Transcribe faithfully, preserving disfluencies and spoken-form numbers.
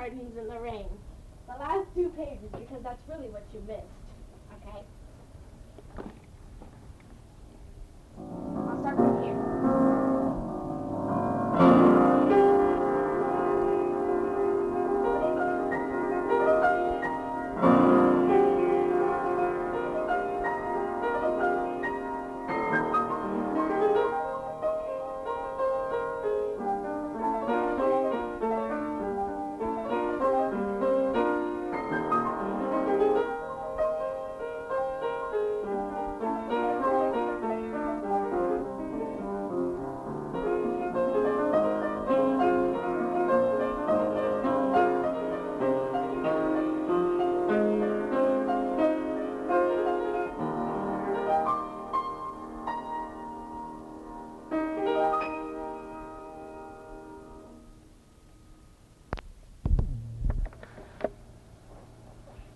gardens in the rain. The last two pages, because that's really what you missed. Okay?